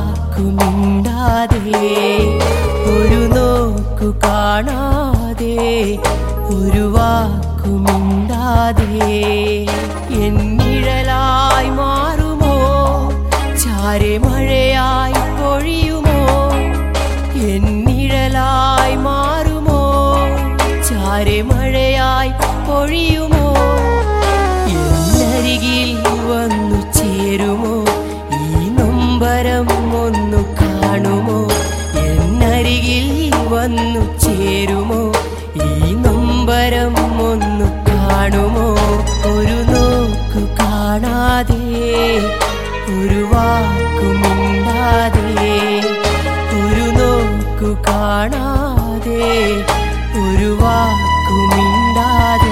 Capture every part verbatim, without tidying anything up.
വാക്കുമിണ്ടാതെ ഒരു നോക്കു കാണാതെ ഒരു വാക്കുമിണ്ടാതെ എന്നിഴലായി മാറുമോ ചാരെ മഴയായി പൊഴിയുമോ എന്നിഴലായി മാറുമോ ചാരെ മഴയായി പൊഴിയുമോ എന്നരികിൽ വന്നു ചേരുമോ ഈ നൊമ്പരം ഒന്നു കാണുമോ എന്നരികിൽ വന്നു ചേരുമോ ഈ നൊമ്പരം ഒന്നു കാണുമോ ഒരു നോക്കു കാണാതെ ഒരു വാക്കുമിണ്ടാതെ ഒരു നോക്കു കാണാതെ ഒരു വാക്കുമിണ്ടാതെ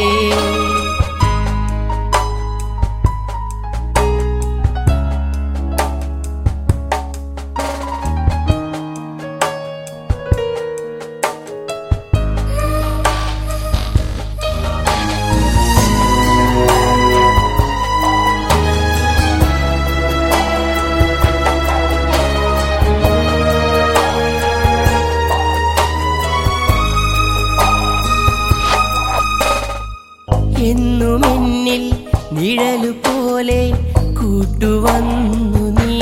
എന്നും എന്നിൽ നിഴലുപോലെ കൂട്ടുവന്നു നീ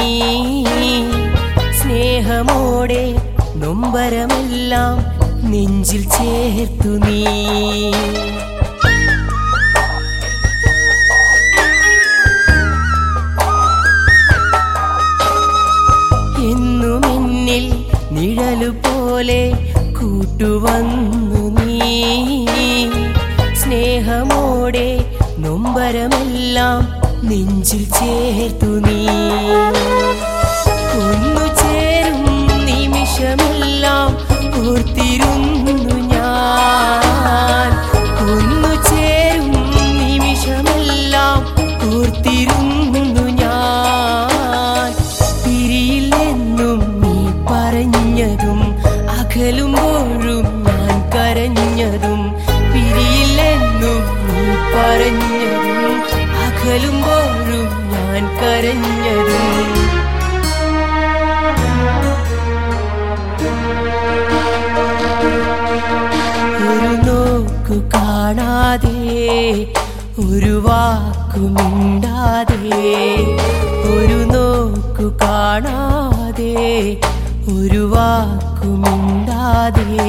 സ്നേഹമോടെ നൊമ്പരമെല്ലാം നെഞ്ചിൽ ചേർത്തു നീ എന്നും എന്നിൽ നിഴലുപോലെ കൂട്ടുവന്നു നീ സ്നേഹമോടെ നൊമ്പരമെല്ലാം നെഞ്ചിൽ ചേർത്തു നീ ഒന്നു ചേരും നിമിഷമെല്ലാം ഓർത്തിരുന്നു ഞാൻ ഒന്നു ചേരും നിമിഷമെല്ലാം ഓർത്തിരുന്നു ഞാൻ പിരിയില്ലെന്നും നീ പറഞ്ഞതും അകലുമ്പോഴും ഞാൻ കരഞ്ഞതും പിരിയില്ലെന്നും നീ പറഞ്ഞതും അകലുമ്പോഴും ഞാൻ കരഞ്ഞതും ഒരു നോക്കു കാണാതെ ഒരു വാക്കുമിണ്ടാതെ ഒരു നോക്കു കാണാതെ ഒരു വാക്കുമിണ്ടാതെ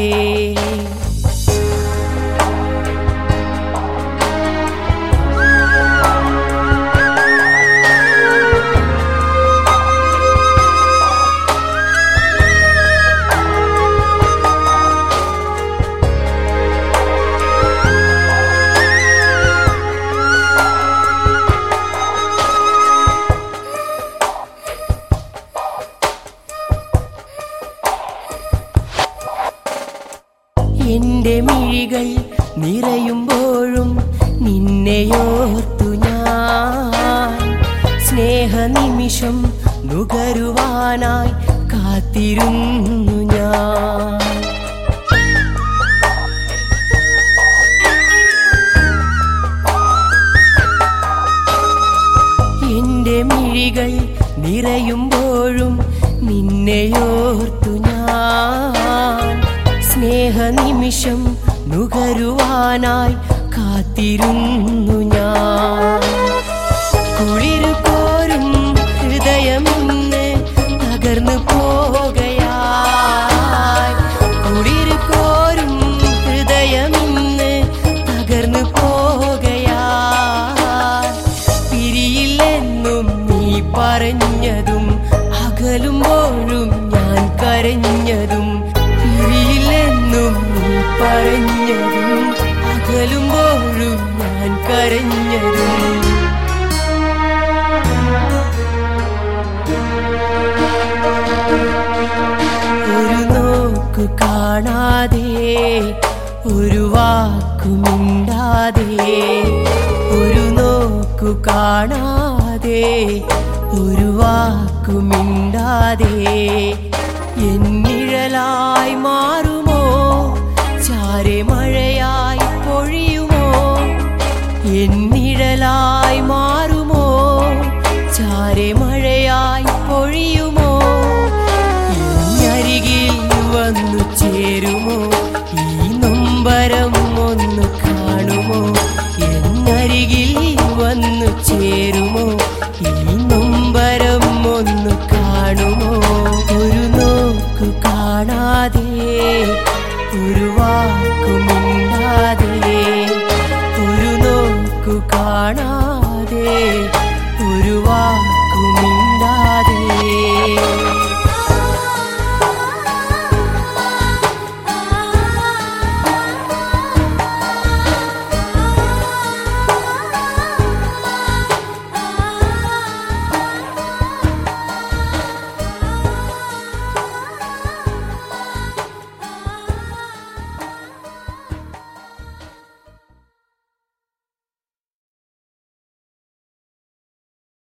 എന്റെ മിഴികൾ നിറയുമ്പോഴും നിന്നെയോർത്തു ഞാൻ സ്നേഹനിമിഷം നുകരുവാനായി കാത്തിരുന്നു ഞാൻ എന്റെ മിഴികൾ നിറയുമ്പോഴും നിന്നെയോർത്തു ഞാൻ സ്നേഹനിമിഷം നുകരുവാനായി കാത്തിരുന്നു ഞാൻ കുളിരു കോരും ഹൃദയമിന്ന് തകർന്നു പോകയായി കുളിരു കോരും ഹൃദയമിന്ന് തകർന്നു പോകയായി പിരിയില്ലെന്നും നീ പറഞ്ഞതും അകലുമ്പോഴും ഞാൻ കരഞ്ഞതും പിരിയില്ലെന്നും നീ പറഞ്ഞതും അകലുമ്പോഴും ഞാൻ കരഞ്ഞതും ഒരു നോക്കു കാണാതെ ഒരു വാക്കുമിണ്ടാതെ ഒരു നോക്കു കാണാതെ ഒരു വാക്കുമിണ്ടാതെ എന്നിഴലായി മാറുമോ ചാരെ മഴയായി പൊഴിയുമോ എന്നിഴലായി മാറുമോ ചാരെ മഴയായി പൊഴിയുമോ ചേരുമോ? ഈ നൊമ്പരം ഒന്ന് കാണുമോ? എന്നരികിൽ വന്നു ചേരുമോ? ഈ നൊമ്പരം ഒന്ന് കാണുമോ? ഒരു നോക്കു കാണാതെ, ഒരു വാക്കുമിണ്ടാതെ, ഒരു നോക്കു കാണാതെ, ഒരു വാക്കുമിണ്ടാതെ